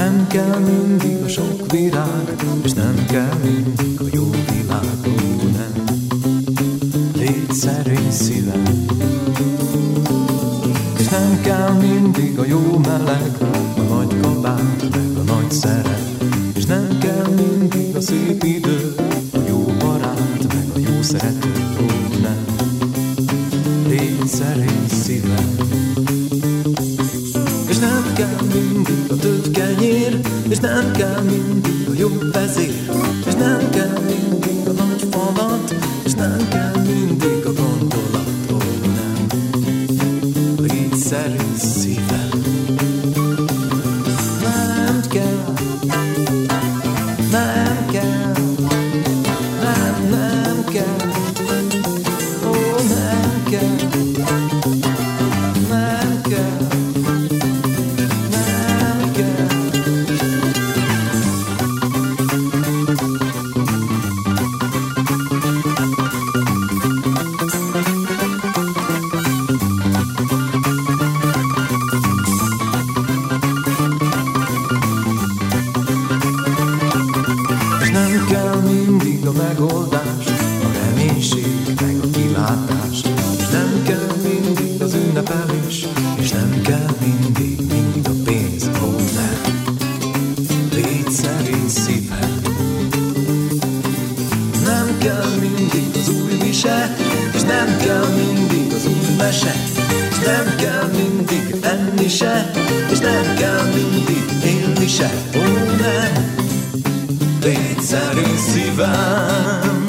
nem kell mindig a sok virág, és nem kell mindig a jó világ, ó, nem. Légy szerény szívem, és nem kell mindig a jó meleg, a nagy kabát, meg a nagy szerep, és nem kell mindig a szép idő, a jó barát, meg a jó szerető, ó, nem. Légy szerény szívem, és nem kell mindig a több kenyér, és nem kell mindig a jobb vezér, és nem kell mindig a nagy falat, és nem kell mindig a gondolat, ó, nem. Légy szerény szívem, nem kell, nem kell, nem kell, ó, nem kell, nem kell. Nem kell mindig a megoldás, a reménység, meg a kilátás, és nem kell mindig az ünnepelés, és nem kell mindig a pénz, ó, nem. Légy szerény szívem, nem kell mindig az új vise, és nem kell mindig az új mese, és nem kell mindig enni se, és nem kell mindig élni se, ó, nem. Légy szerény szívem,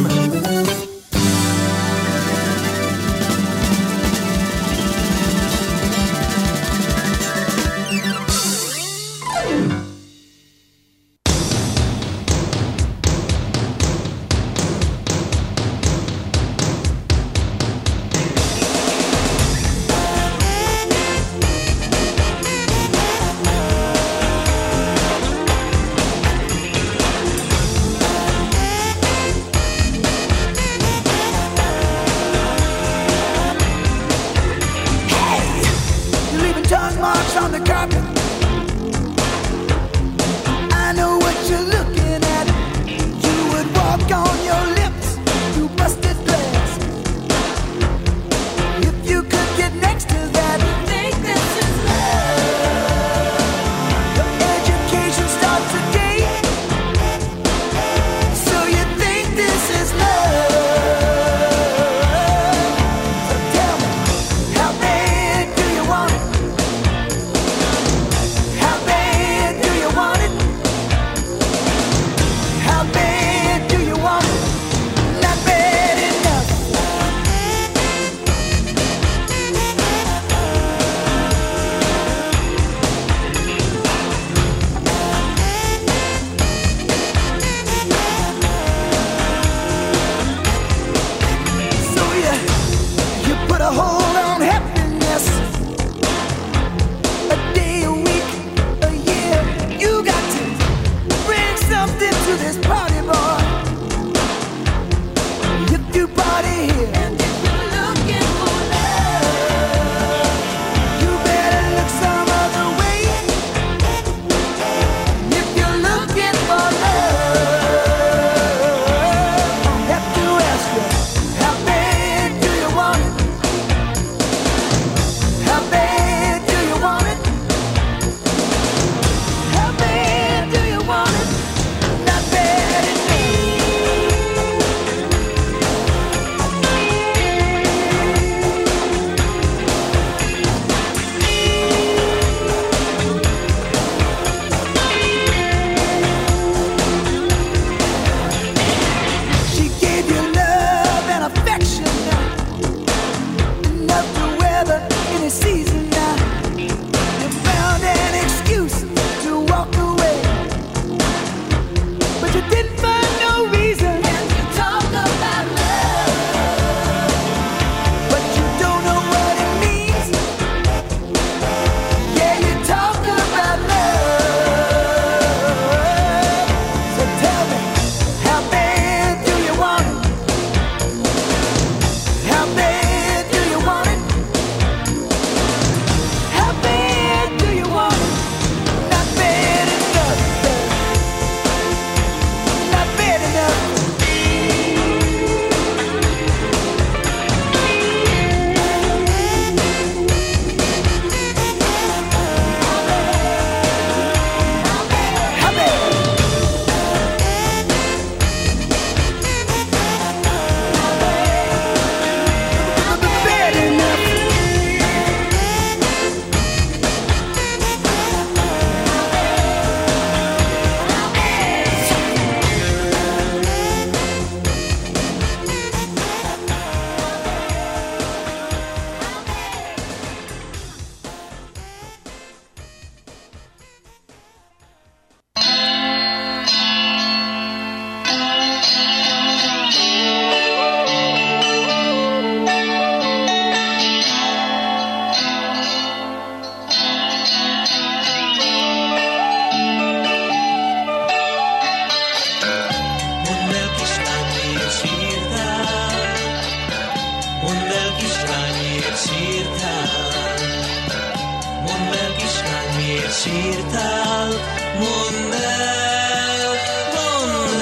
írtál, mondd el, mondd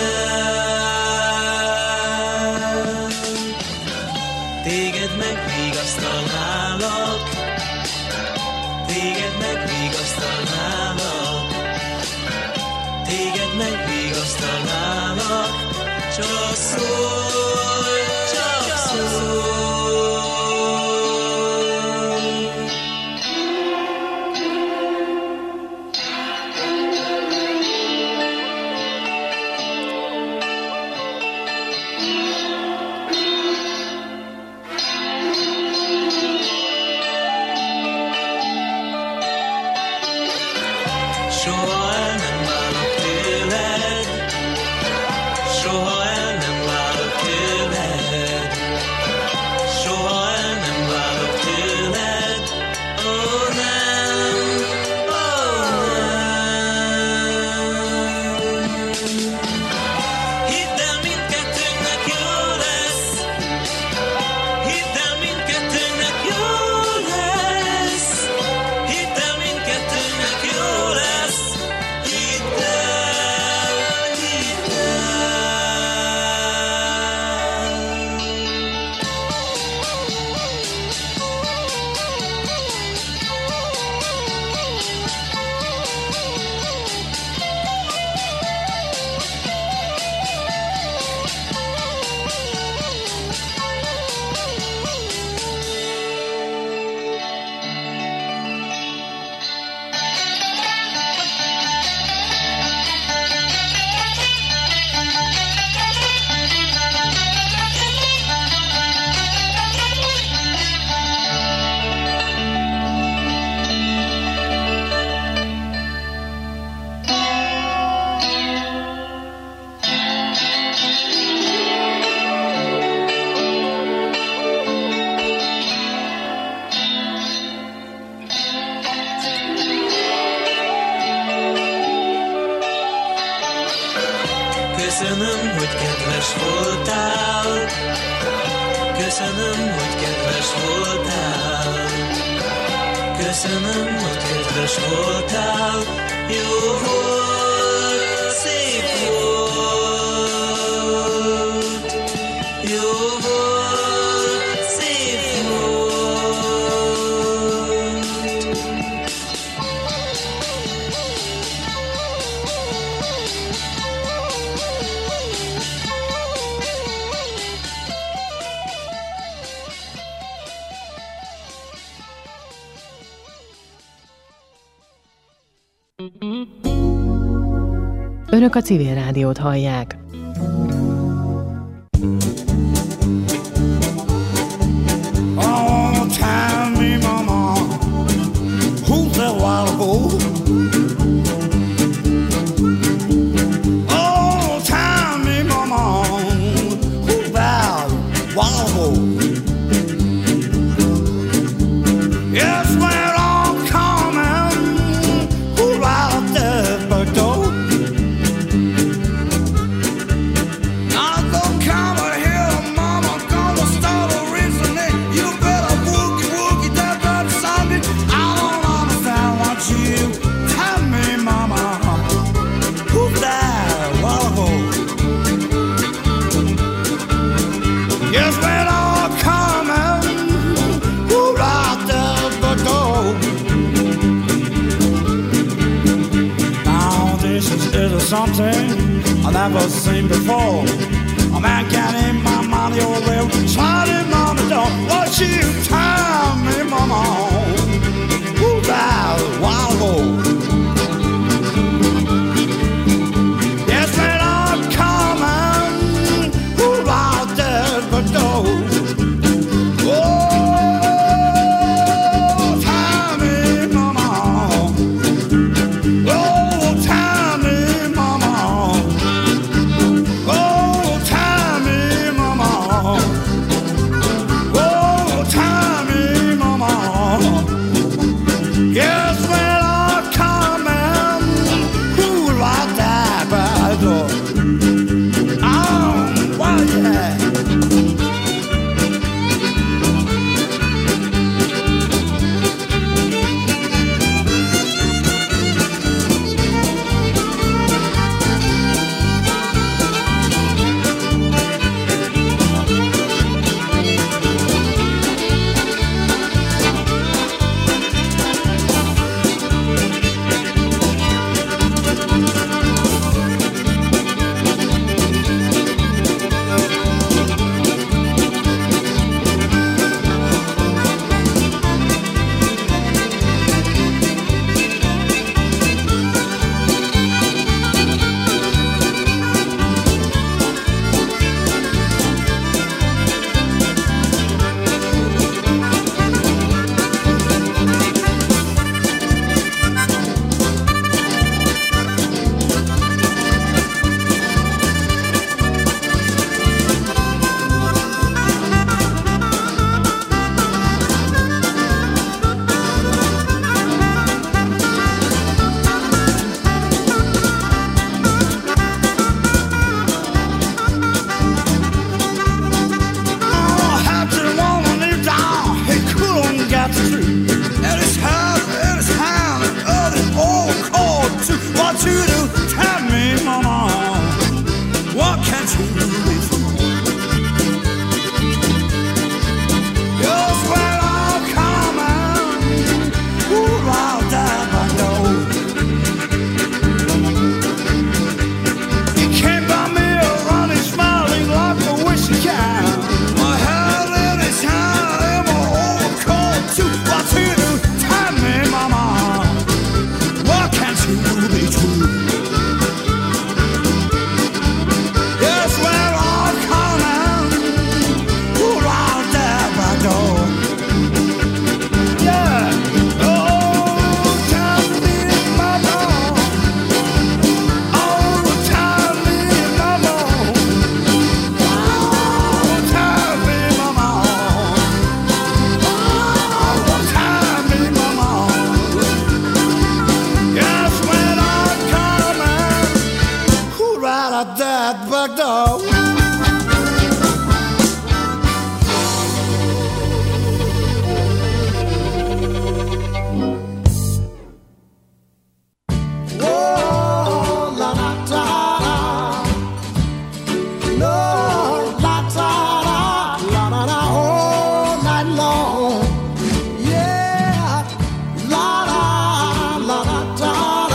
el. Téged megvigasztalnálak, téged megvigasztalnálak, téged megvigasztalnálak, csak szólj, csak szólj. Soha el nem válok tőled, soha el nem válok tőled, soha el nem válok tőled, ó nem, ó nem. Hidd el, mindkettőnknek jó lesz, hidd el, mindkettőnknek jó lesz, hidd el, mindkettőnknek jó lesz. Hidd el, hidd el. Köszönöm, hogy kedves voltál, köszönöm, hogy kedves voltál, köszönöm, hogy kedves voltál, jó volt, szép volt, jó volt, szép volt. Önök a Civil Rádiót hallják. Oh, tell me, mama, who's that while ago? Oh, tell me, mama, who's that while ago? Yes, we're all coming, who's out there, but don't. Something I've never seen before. A man getting my money all the way, sliding on the door. Won't you tell me, mama, who's that while ago? Yes, when I'm coming, who's out there but door? Oh, you to tell me, mama, what can't you do before? You're sweat all coming, ooh, I'll die by no. You came by me running, smiling like a wishing cow. My head in his hand and my overcoat too. What you do? Tell me, mama, what can't you be true? Yes, we're all coming, ooh, I'll die by door. Yeah, oh, tell me, mama, oh, tell me, mama, oh, tell me, mama, oh, tell me, mama. Yes, when I'm coming, who right at that back door? Oh, la da da, no, la da da, all night long, yeah, la da da da,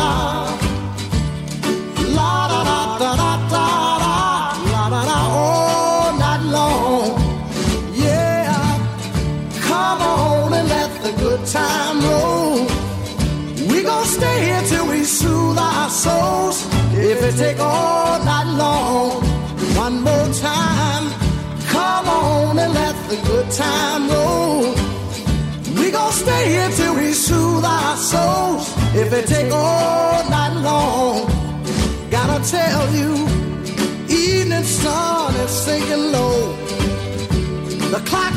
la da da da, la da da, all night long, yeah. Come on and let the good time roll. We gon' stay here till we soothe our souls. If it take all night long, one more time. Come on and let the good time roll. We gon' stay here till we soothe our souls. If it take all night long, gotta tell you, evening sun is sinking low. The clock